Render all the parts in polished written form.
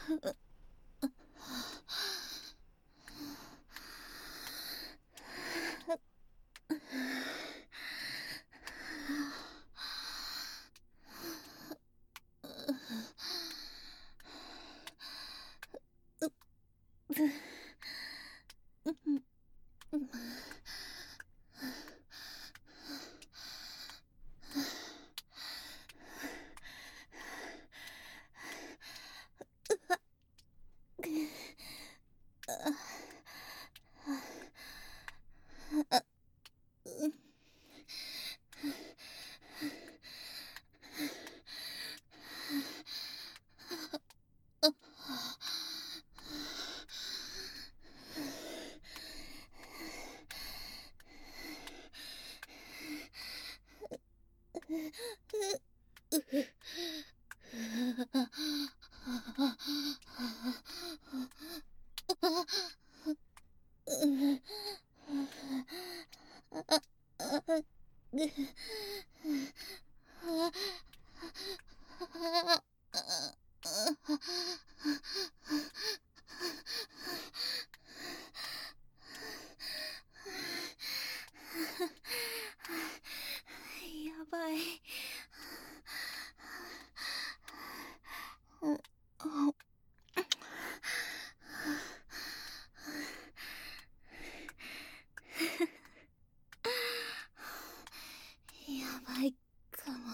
やばい。やばいかも。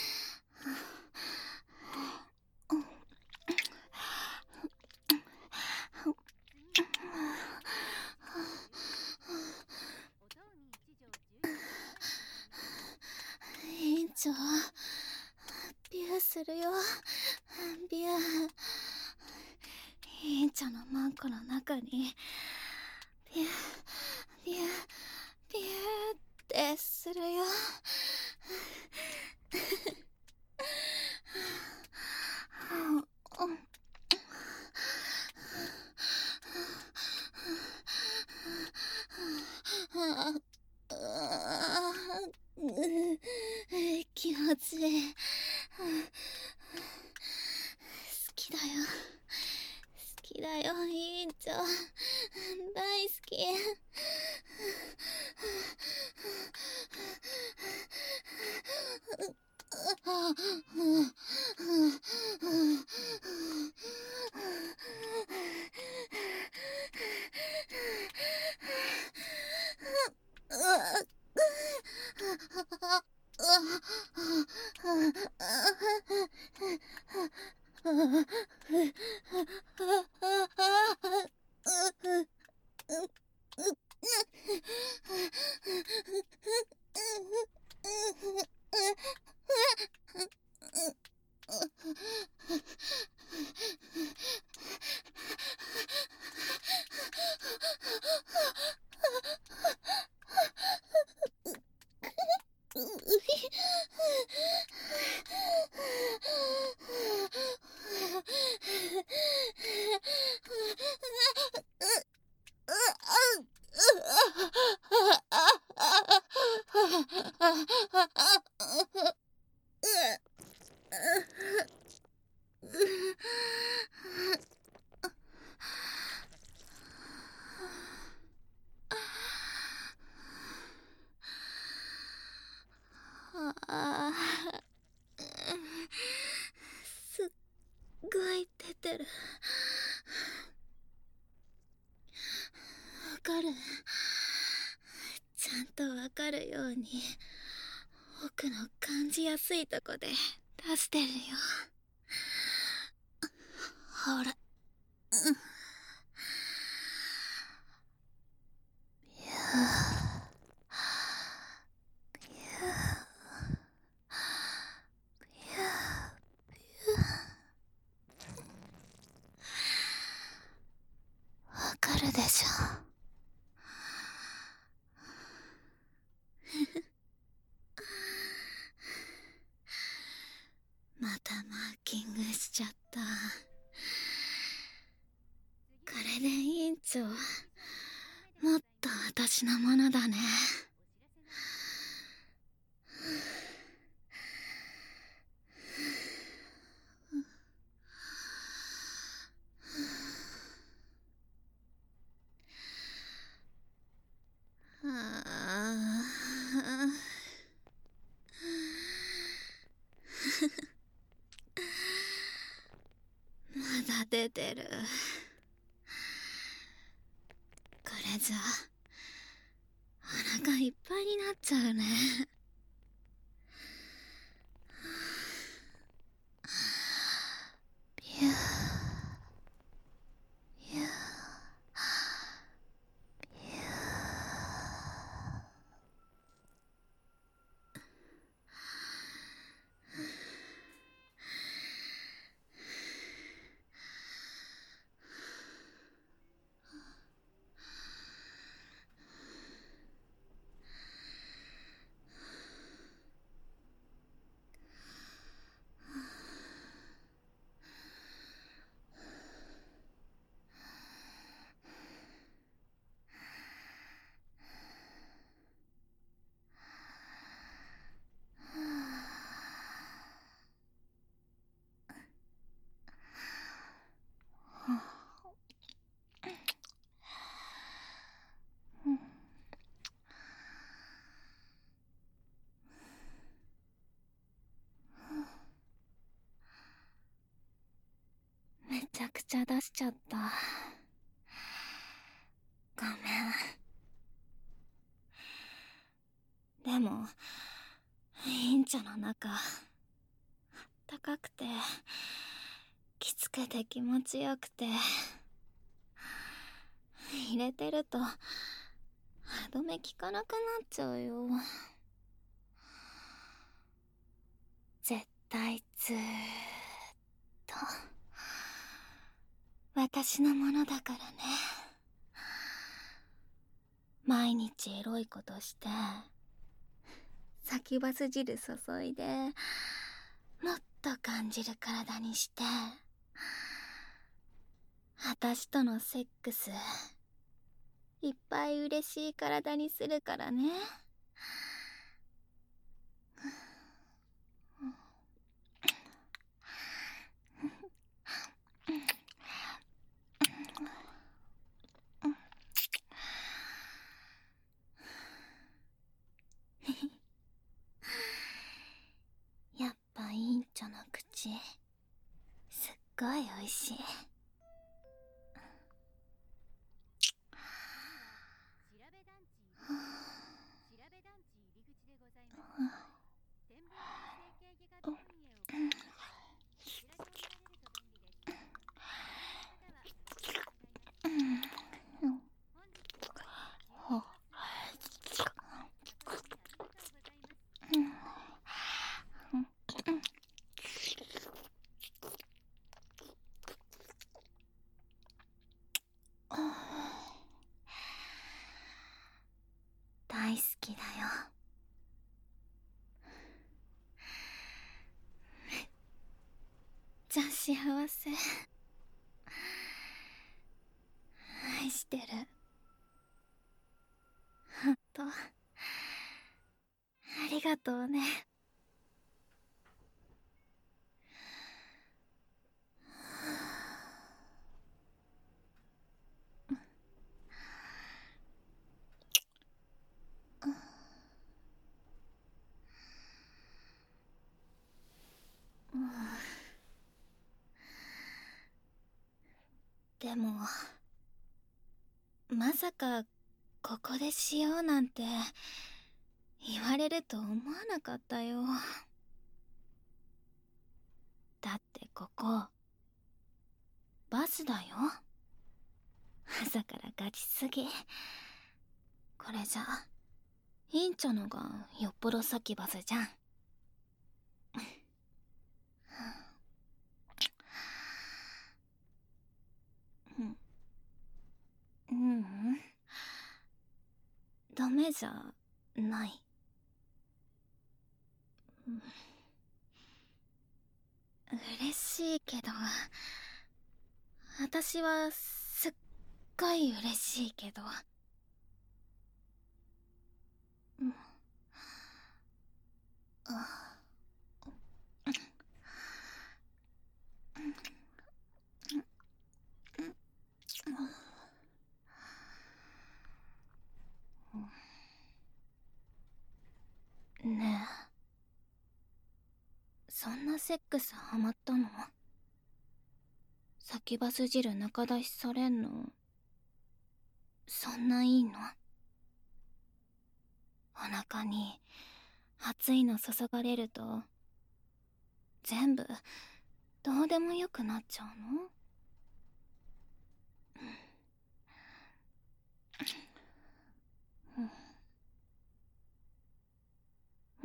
委員長、ビューするよ。ビュー。委員長のマンコの中にビュービュービューってするよ。気持ちいい。好きだよ。好きだよ、委員長。大好き。すっごい出てる。わかる。ちゃんとわかるように奥の感じやすいとこで出してるよ。ほら。わかるでしょ。またマーキングしちゃった。これで委員長、もっと私のものだね。 だ出てる。これじゃお腹いっぱいになっちゃうね。ビュービュービュめちゃくちゃ出しちゃった。ごめん。でもインチョの中あったかくてきつくて気持ちよくて、入れてると歯止め効かなくなっちゃうよ。絶対ずーっと私のものだからね。毎日エロいことして先バス汁注いでもっと感じる体にして、私とのセックスいっぱい嬉しい体にするからね。やっぱインチョの口すっごいおいしい。大好きだよ。じゃあ幸せ。愛してる。ほんとありがとうね。でもまさかここでしようなんて言われると思わなかったよ。だってここバスだよ。朝からガチすぎ。これじゃインチョのがよっぽど先バスじゃん。うん、ダメじゃない。嬉しいけど、私はすっごい嬉しいけど。ねえ、そんなセックスハマったの？ 先バス汁中出しされんのそんないいの？お腹に熱いの注がれると全部どうでもよくなっちゃうの？うん。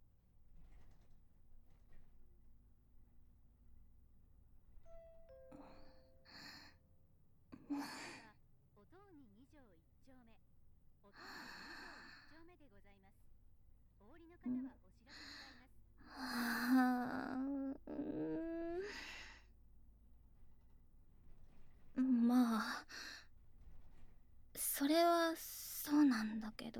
まあそれはそうなんだけど。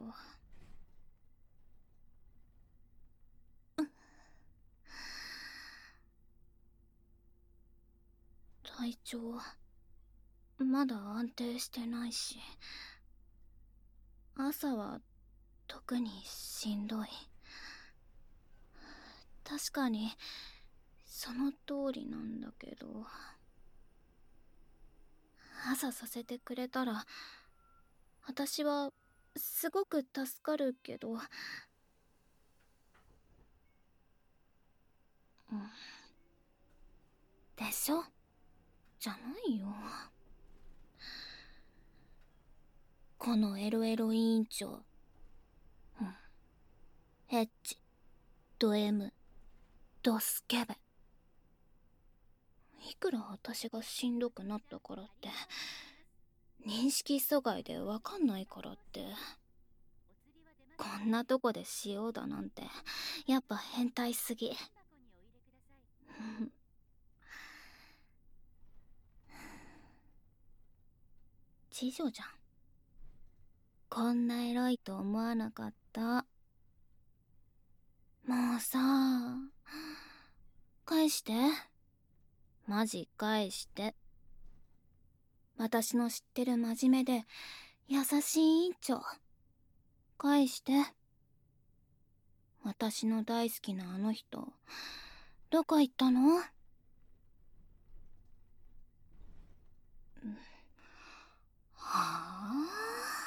体調まだ安定してないし、朝は特にしんどい。確かにその通りなんだけど、朝させてくれたら私はすごく助かるけど、でしょ？じゃないよ。このエロエロ委員長、ヘッチ、ド M、ドスケベ。いくら私がしんどくなったからって認識阻害でわかんないからってこんなとこでしようだなんてやっぱ変態すぎ。知女じゃん。こんなエロいと思わなかった。もうさ、返して。マジ返して。私の知ってる真面目で優しい委員長、返して。私の大好きなあの人どこ行ったの？はあ、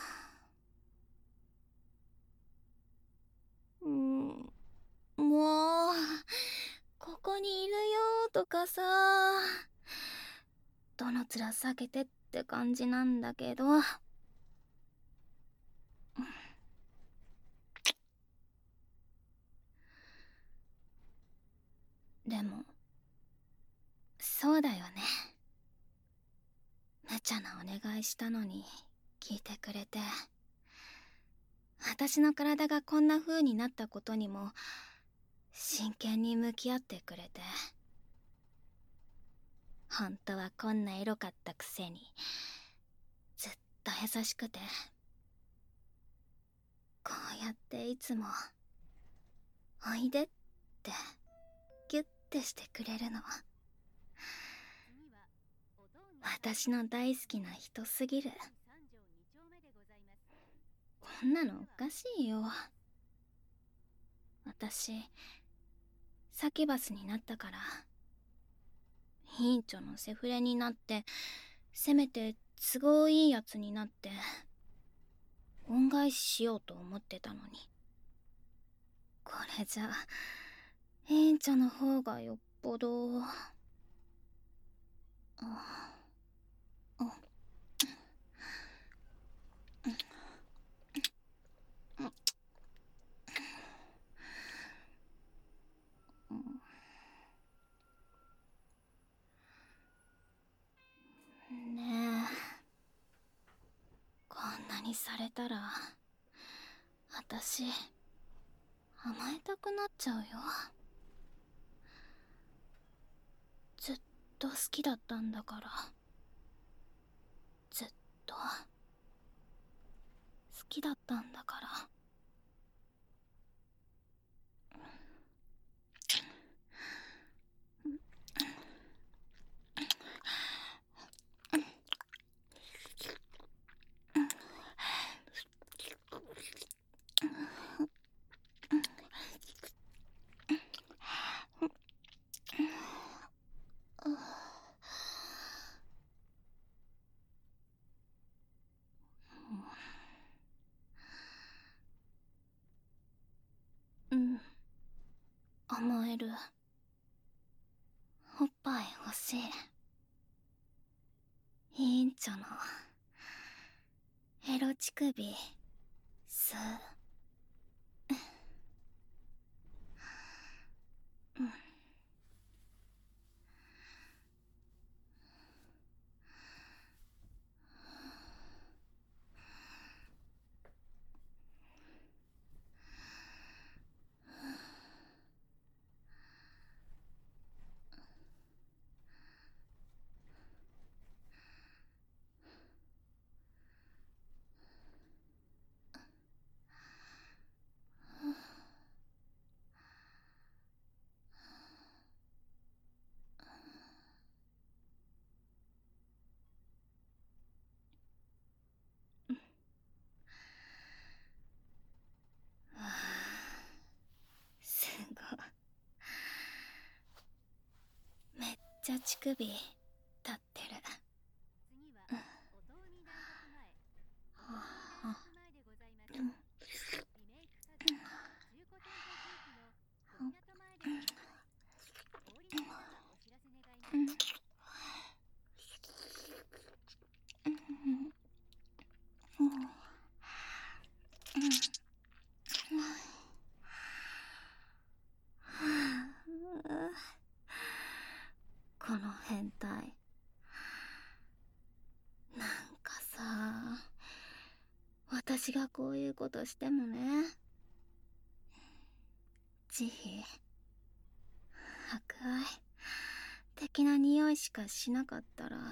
もうここにいるよとかさ、どの面避けてって感じなんだけど。でもそうだよね。無茶なお願いしたのに聞いてくれて、私の体がこんな風になったことにも真剣に向き合ってくれて、本当はこんなエロかったくせにずっと優しくて、こうやっていつもおいでってギュッてしてくれるの。私の大好きな人すぎる。こんなのおかしいよ。私サキュバスになったから委員長のセフレになって、せめて都合いいやつになって恩返ししようと思ってたのに、これじゃ委員長の方がよっぽど。ねえ、こんなにされたら私甘えたくなっちゃうよ。ずっと好きだったんだから。ずっと好きだったんだから。 思える。おっぱい欲しい。委員長のエロ乳首吸う。うん。すごい。めっちゃ乳首立ってる。この変態、なんかさ、私がこういうことしてもね、慈悲、博愛的な匂いしかしなかったら、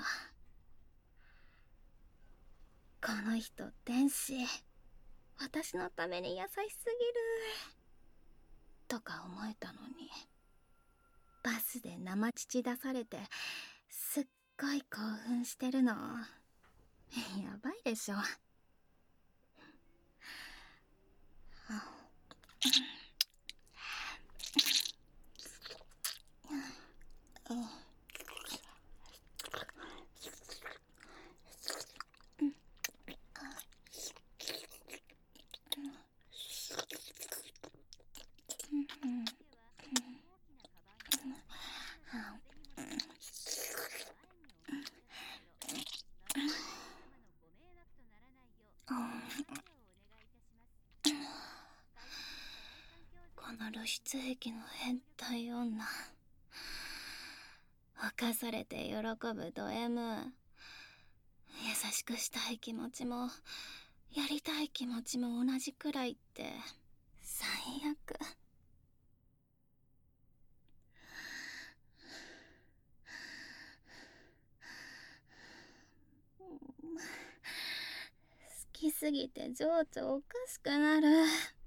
この人天使、私のために優しすぎるとか思えたのに、バスで生乳出されてすっごい興奮してるの。やばいでしょ。この露出癖の変態女、犯されて喜ぶド M、 優しくしたい気持ちもやりたい気持ちも同じくらいって最悪。好きすぎて情緒おかしくなる。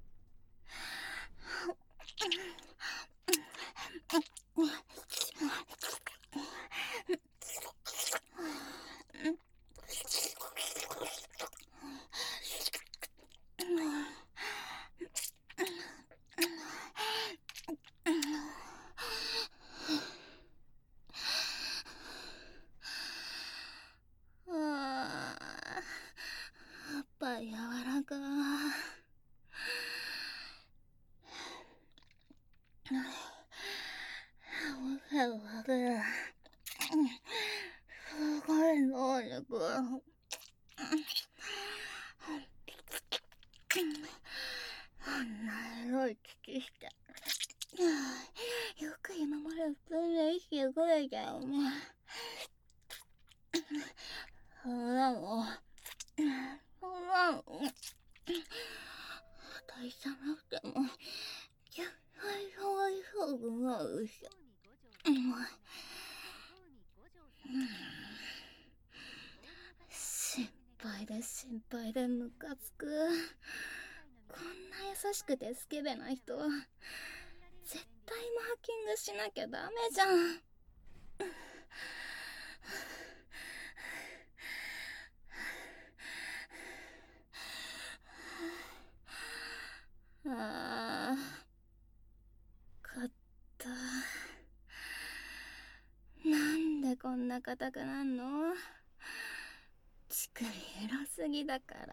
おっぱい柔らか。すごい能力。あんなエロい父して。よく今まで普通に生きてくれたよね。そんなの、大さなくても、絶対かわいそうくなるし。心配で心配でムカつく。こんな優しくてスケベな人、絶対マーキングしなきゃダメじゃん。ああ、勝った。なんでこんな硬くなんの？乳首エロすぎだから。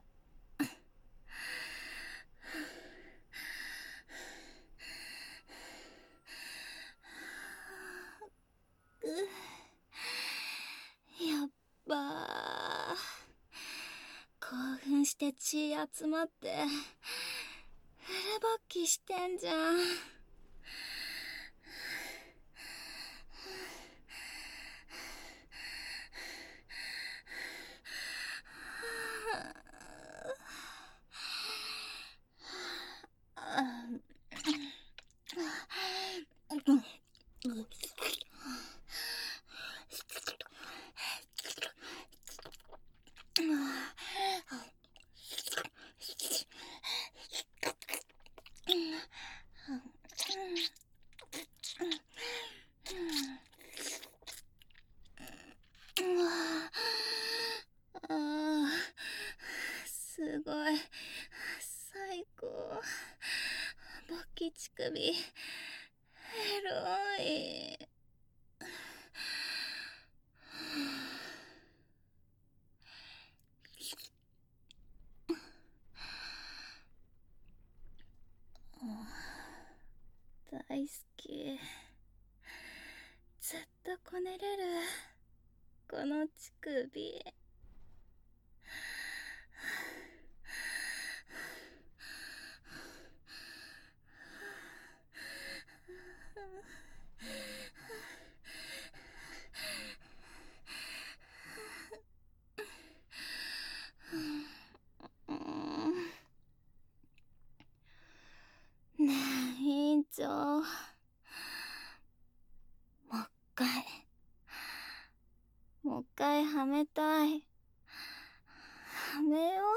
やっばー。興奮して血集まってフル勃起してんじゃん。すごい最高。勃起乳首エロい。大好き。ずっとこねれるこの乳首。ねえ委員長、もう一回はめたい。はめよ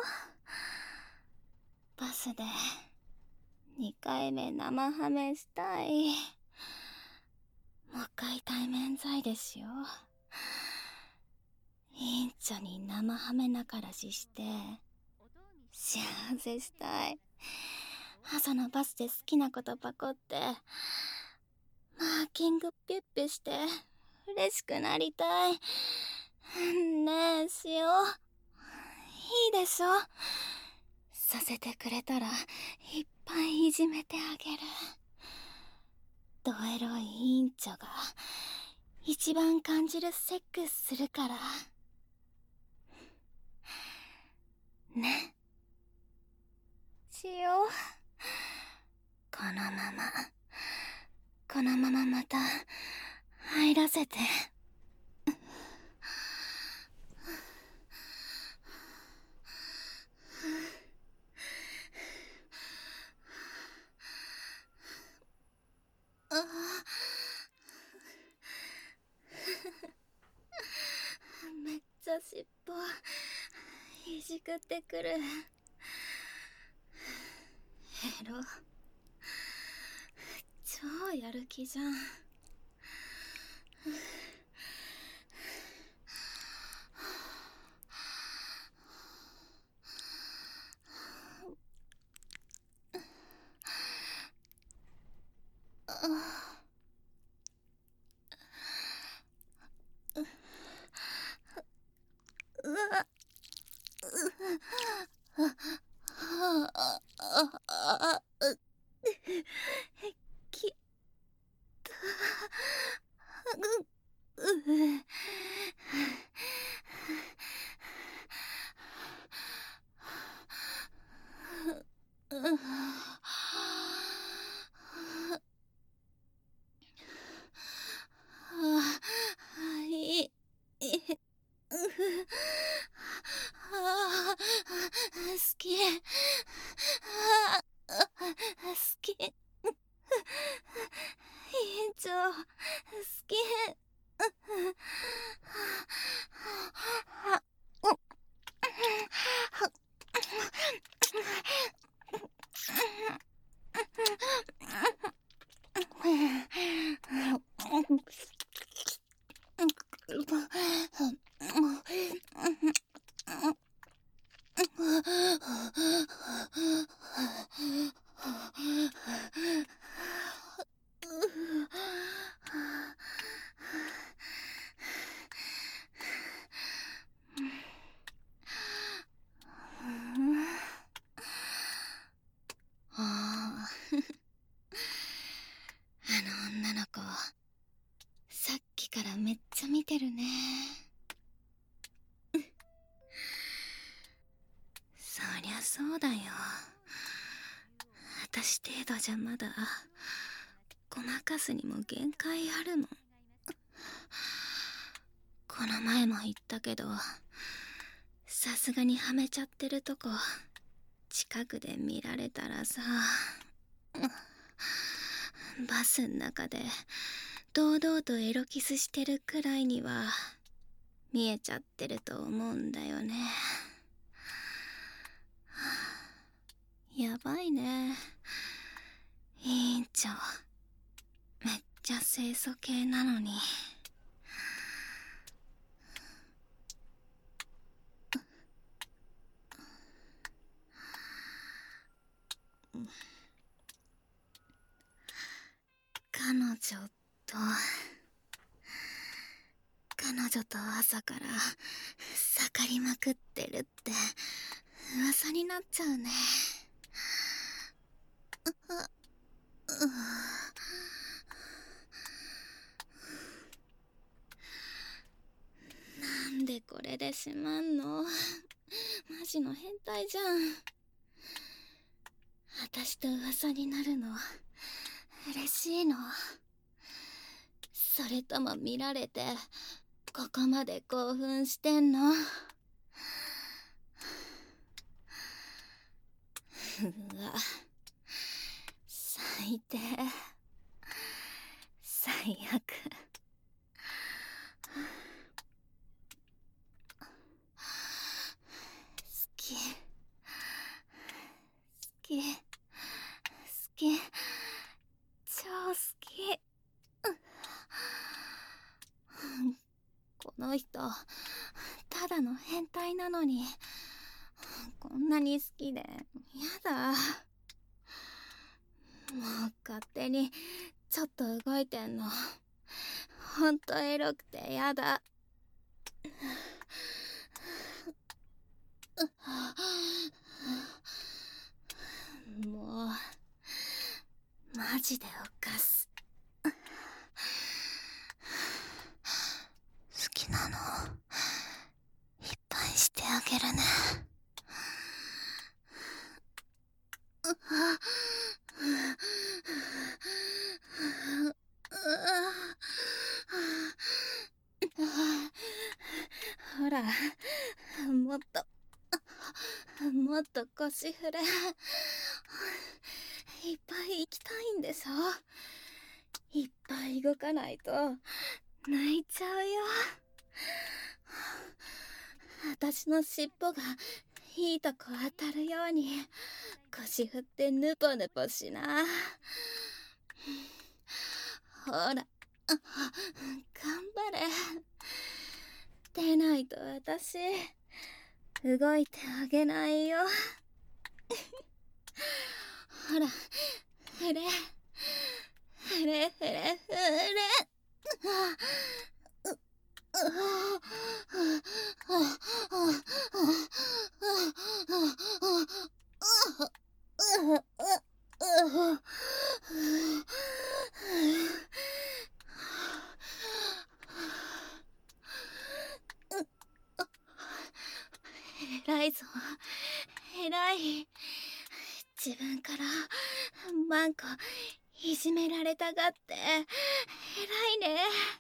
う。バスで2回目生ハメしたい。もう一回対面罪ですよ。委員長に生ハメなからしして幸せしたい。朝のバスで好きなことパコってマーキングピュッピュして嬉しくなりたい。ねえしよう。いいでしょ。させてくれたらいっぱいいじめてあげる。ドエロい委員長が一番感じるセックスするからね。しよう。このまままた入らせて。めっちゃ尻尾いじくってくる。エロ超やる気じゃん。きったそうだよ。私程度じゃまだごまかすにも限界あるもん。この前も言ったけど、さすがにはめちゃってるとこ近くで見られたらさ、バスん中で堂々とエロキスしてるくらいには見えちゃってると思うんだよね。やばいね、委員長。めっちゃ清楚系なのに。彼女と朝から盛りまくってるって噂になっちゃうね。なんでこれでしまんの。マジの変態じゃん。私と噂になるの嬉しいの？それとも見られてここまで興奮してんの？うわ、最低、最悪。好き、超好き。この人ただの変態なのにこんなに好きでやだ。もう勝手にちょっと動いてんのほんとエロくてやだ。もうマジでおかす。好きなのいっぱいしてあげるね。ほら、もっと腰振れ。いっぱい行きたいんでしょ。いっぱい動かないと泣いちゃうよ。私の尻尾がいいとこ当たるように腰振ってヌポヌポしな。ほら、頑張れ。出ないと私動いてあげないよ。ほら、振れ振れ振れ振れ。偉いぞ、偉い。自分からマンコいじめられたがって偉いね。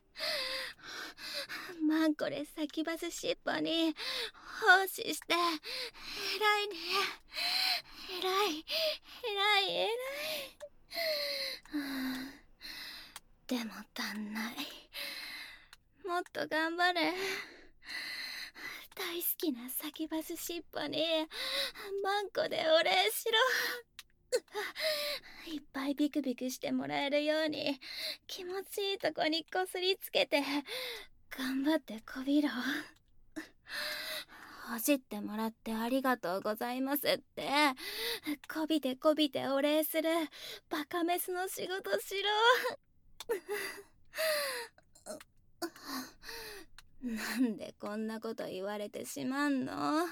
マンコで先バス尻尾に奉仕して偉いね。偉い偉い偉い。でも足んない。もっと頑張れ。大好きな先バス尻尾にマンコでお礼しろ。いっぱいビクビクしてもらえるように気持ちいいとこにこすりつけて頑張ってこびろ。ほじってもらってありがとうございますってこびてこびてお礼するバカメスの仕事しろ。なんでこんなこと言われてしまんの。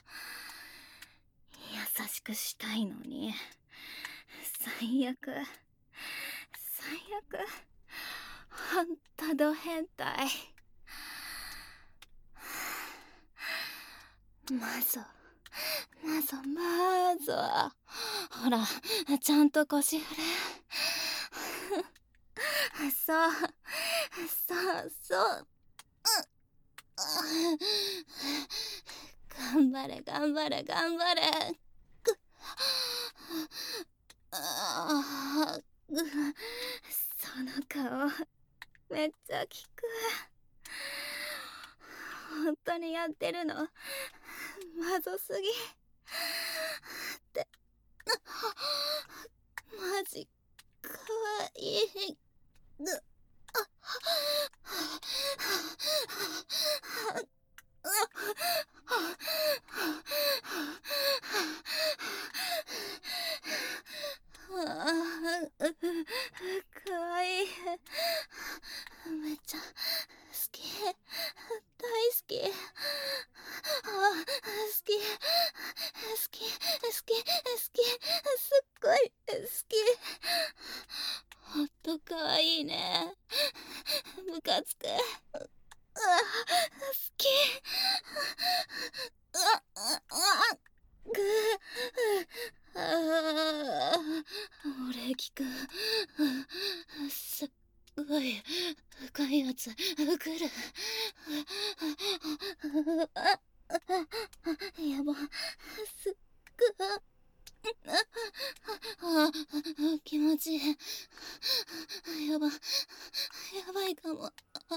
優しくしたいのに最悪最悪。ほんとド変態。マまずはほら、ちゃんと腰振れ。そうそう頑張れ頑張れ頑張れ。その顔めっちゃ効く。本当にやってるのまずすぎってマジかわいい。かわいい。めっちゃ好き。大好き。好き好き好きすっごい好き。ほんとかわいいね。ムカつく。好き。俺聞く。すっごい深いやつ来る。やば、すっご気持ちいい。やばいかも。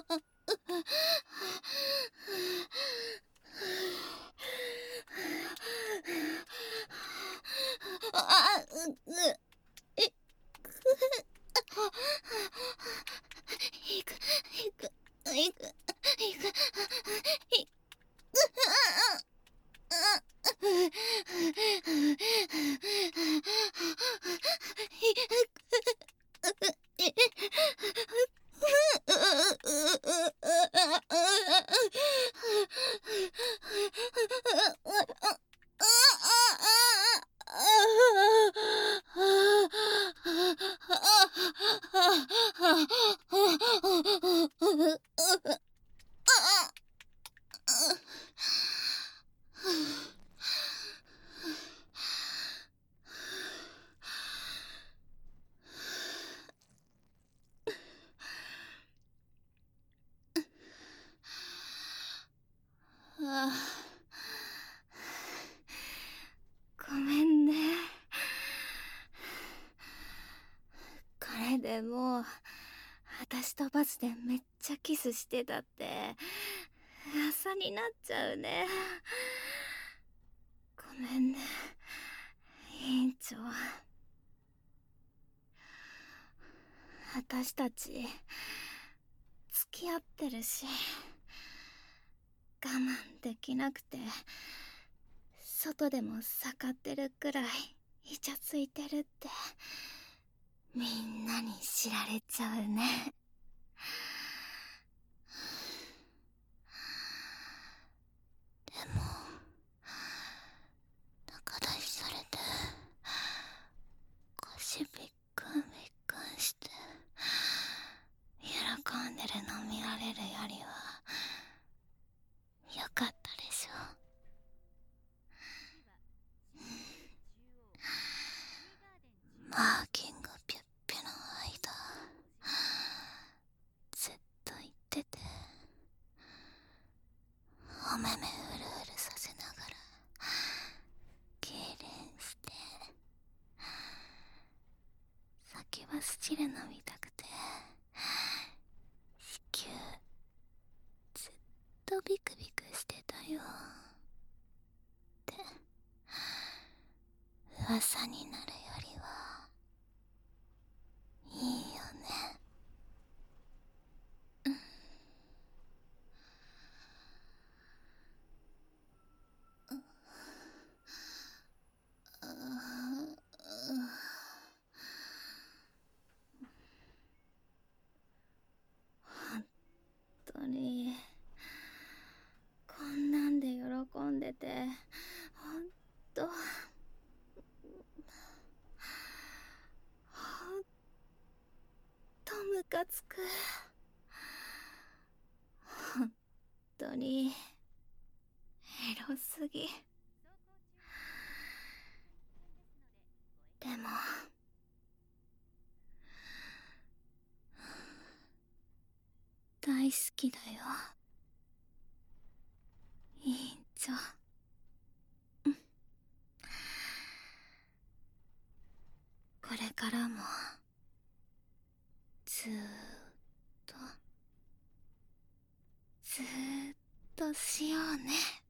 ごめんね。これでもう私とバスでめっちゃキスしてたって噂になっちゃうね。ごめんね委員長。私たち付き合ってるし我慢できなくて外でも盛ってるくらいイチャついてるってみんなに知られちゃうね。でも仲出しされて腰ビックンビックンして喜んでるの見られるよりはよかったでしょ。マーキングピュッピュの間ずっと言っててお目目うるうるさせながら痙攣して先はスチル飲みたくて子宮ずっとビクビクしてたよって噂になるよりはいいよね。本当にこんなんで喜んでてほんとムカつく。本当にエロすぎ。 れからもずーっとずーっとしようね。